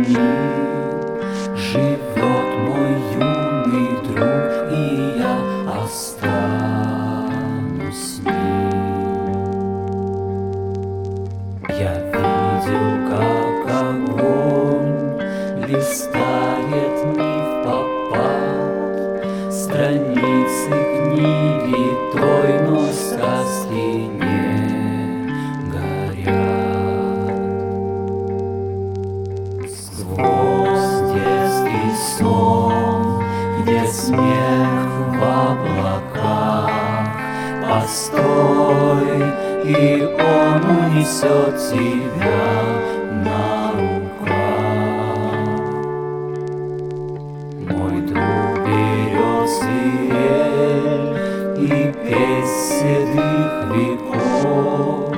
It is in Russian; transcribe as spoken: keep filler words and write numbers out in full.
дни живет мой юный друг, и я останусь с ним. Я видел, как огонь листает невпопад страницы книги той, но сказки не горят. Сквозь детский сон, где смех в облаках, постой, и он унесет тебя на руках. Мой друг берез и ель, и песнь седых веков